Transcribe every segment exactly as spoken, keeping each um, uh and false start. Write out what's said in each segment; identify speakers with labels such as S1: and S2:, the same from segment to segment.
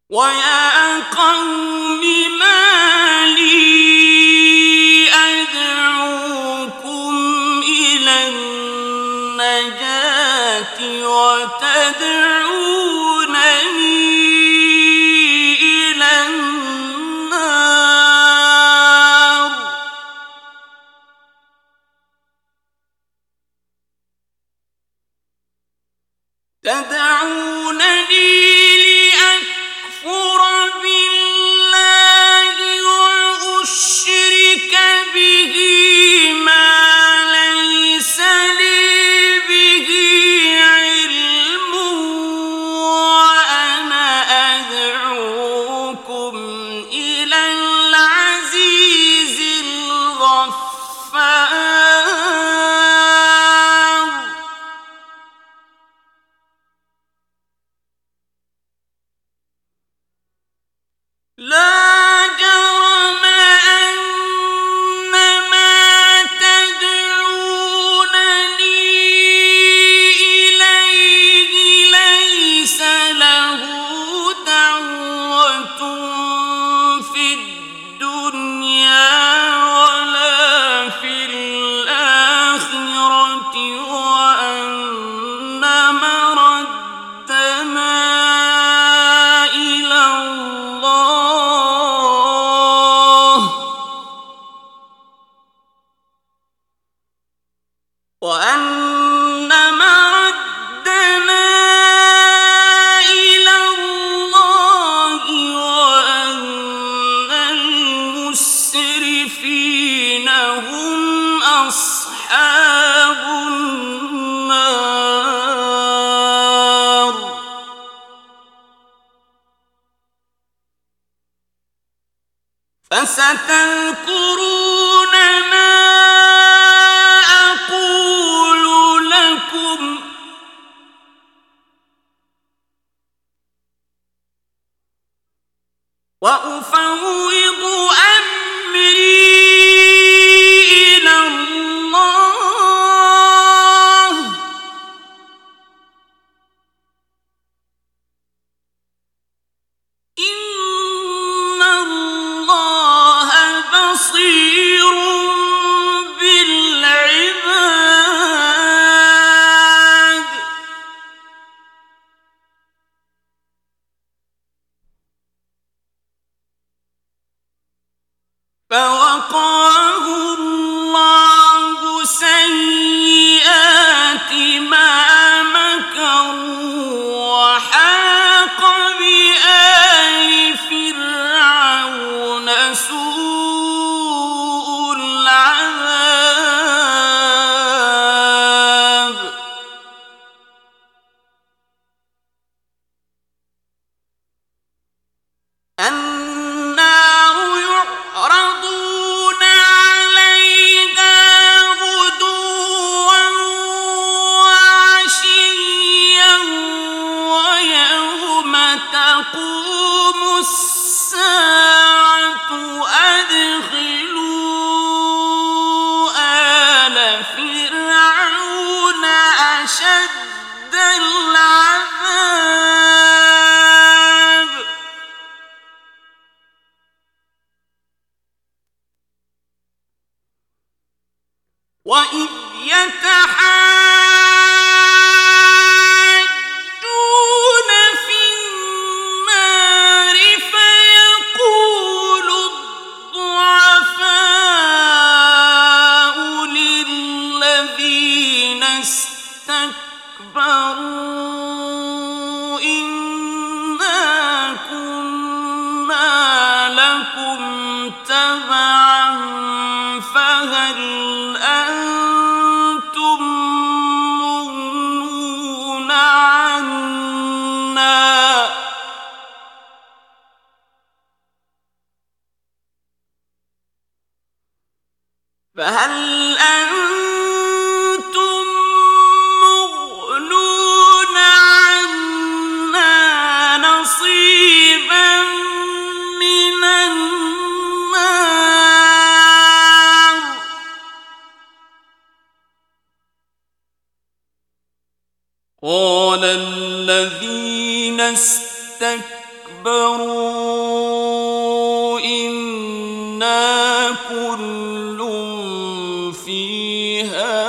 S1: وَيَا قَوْمِ مَا لِي أَدْعُوكُمْ إِلَى النَّجَاةِ وَتَدْعُونَنِي إِلَى النَّارِ تَدْعُونَنِي لِأَكْفُرَ بِاللَّهِ وَأُشْرِكَ بِهِ مَا لَيْسَ لِي بِهِ عِلْمٌ وَأَنَا أَدْعُوكُمْ إِلَى الْعَزِيزِ الْغَفَّارِ لا جرم أن ما تدعونني إليه ليس له دعوة في الدنيا ولا في الآخرة وأن مردنا إلى الله وأن مردنا إلى الله وأن المسرفين هم أصحاب النار فستذكرون ما أقول لكم وأفوض أمري إلى الله إن الله بصير بالعباد فوقاه الله سيئات ما مكروا وحاق بآل فرعون سوء العذاب النار يعرضون عليها غدوا وعشيا ويوم تقوم الساعة أدخلوا آل فرعون أشد العذاب وإذ يتحاجون في النار فيقول الضعفاء للذين استكبروا إنا كنا لكم تبعا فهل أنتم مغنون عنا فهل أنتم مغنون عنا نصيبا من النار قال الذين استكبروا اسْتَكْبَرُوا إِنَّا كُلٌّ فِيهَا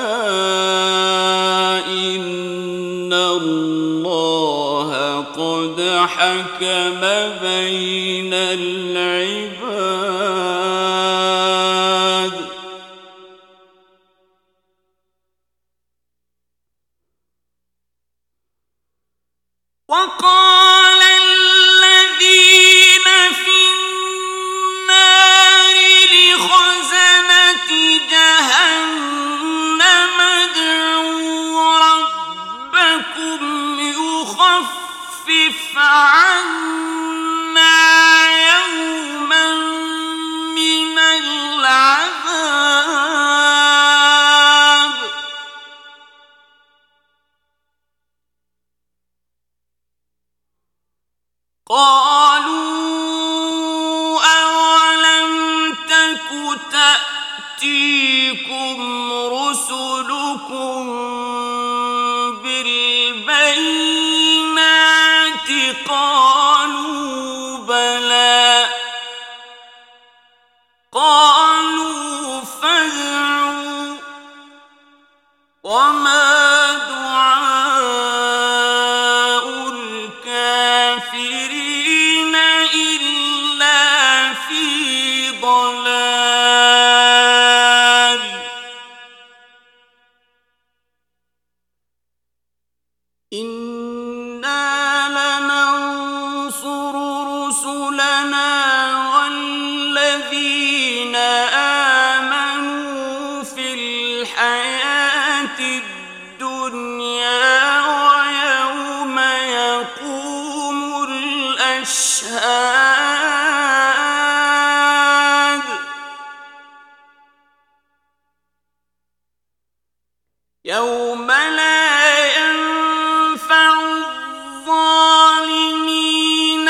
S1: إِنَّ اللَّهَ قَدْ حَكَمَ بَيْنَ الْعِبَادِ. وقال الذين في النار لخزنة جهنم ادعوا ربكم يخفف عنا يوما من العذاب. قالوا أولم تك تأتيكم رسلكم بالبينات قالوا بلى قالوا فادعوا وما دعاء الكافرين إلا في ضلال. إنا لننصر رسلنا والذين آمنوا في الحياة الدنيا ويوم يقوم الأشهاد. يوم لا ينفع الظالمين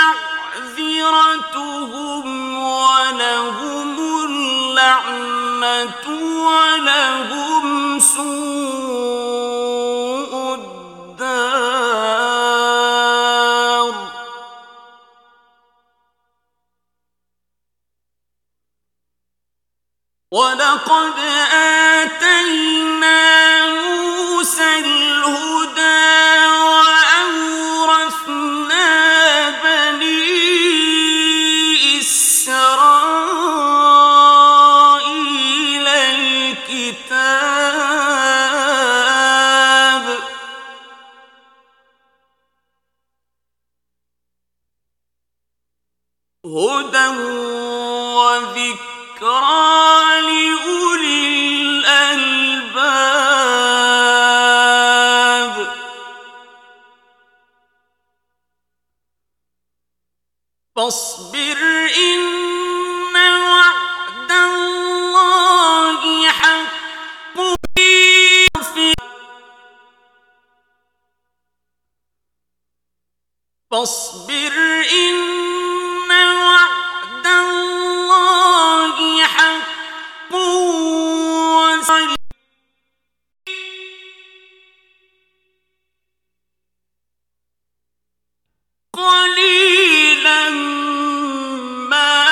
S1: معذرتهم ولهم اللعنة ولهم سوء الدار. ولقد آتينا موسى الهدى وأورثنا بني إسرائيل الكتاب. هدى وذكرى لأولي الألباب. فاصبر إن وعد الله حق فاصبر إن وعد الله حق وصل قليلا ما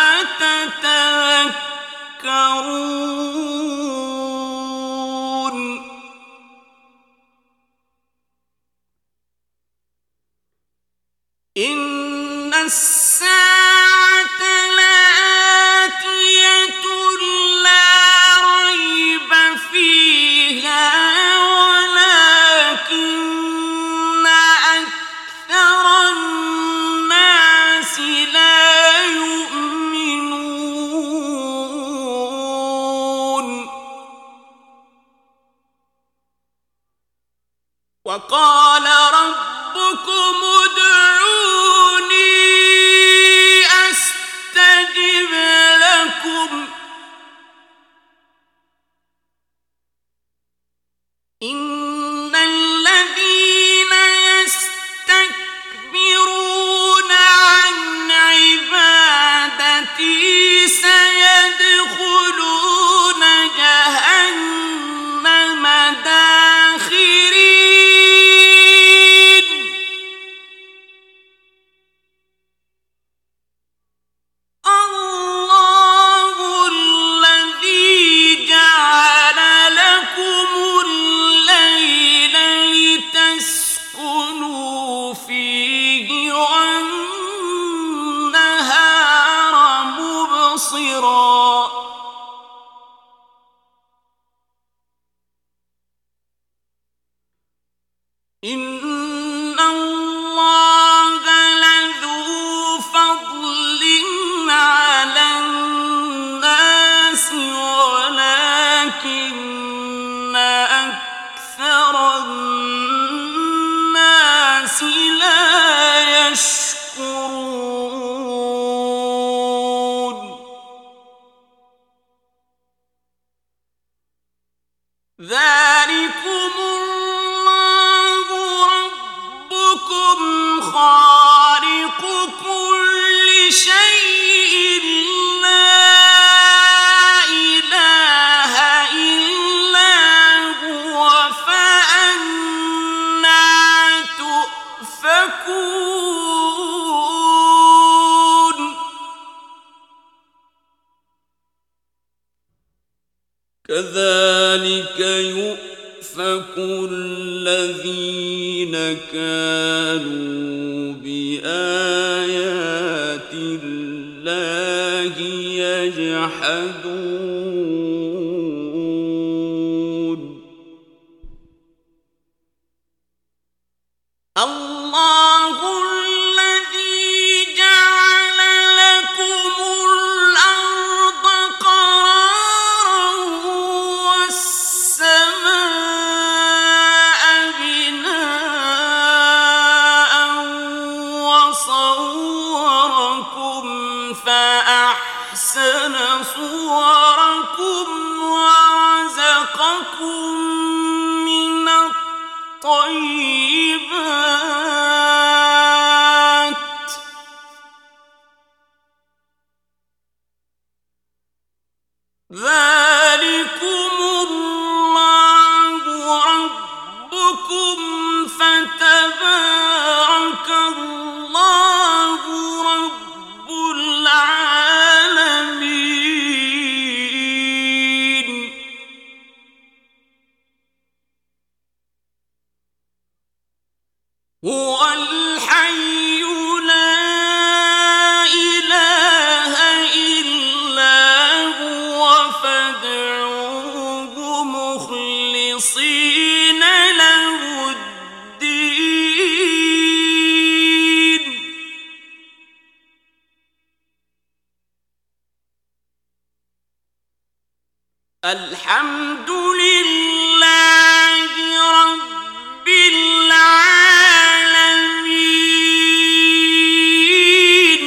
S1: تتذكرون. إن الساعة لآتية لا ريب فيها ولكن أكثر الناس لا يؤمنون. وقال ربكم ادعوني مبصرا إن الله لذو فضل على الناس ولكن أكثر الناس لا يشكرون ذلكم الله ربكم خالق كل شيء لا إله إلا هو فأنى تؤفكون كذلك يؤفك الذين كانوا بآيات الله يجحدون الله الذي جعل لكم الأرض قرارا والسماء بناء وصوركم فأحسن صوركم ورزقكم من الطيبات ذلكم الله ربكم فتبارك الله رب العالمين هو الحي لا إله إلا هو فادعوه مخلصين له الدين الحمد لله رب العالمين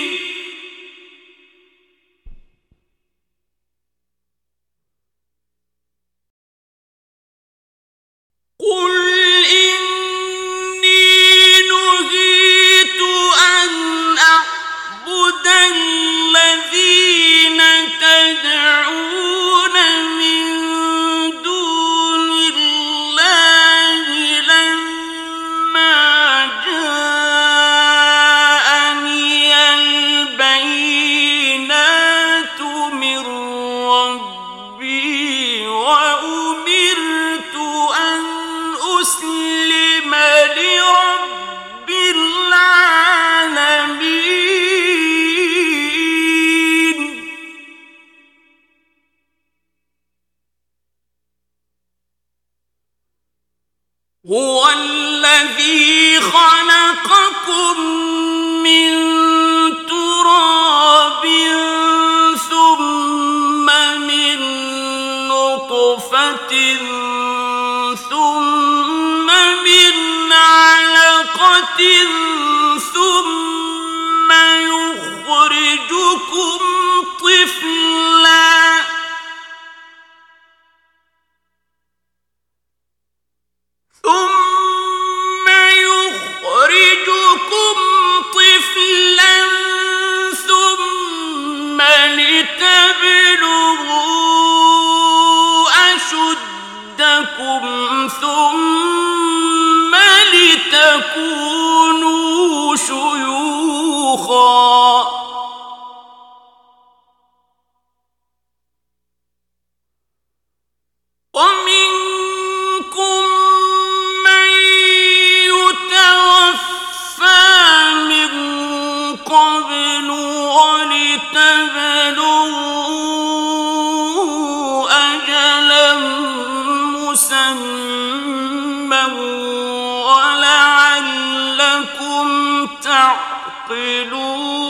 S1: قل إني نهيت أن أعبد الذين تدعون من دون الله لما جاءني البينات من ربي وأمرت أن أسلم لرب العالمين هو الذي خلقكم من تراب ثم من نطفة ثم من علقة ثم يخرجكم طفلا ثم يخرجكم طفلا ثم لتبلغوا أشدكم ثم لتكونوا شيوخا ومنكم من يتوفى من قبل ولتبلغوا تعقلون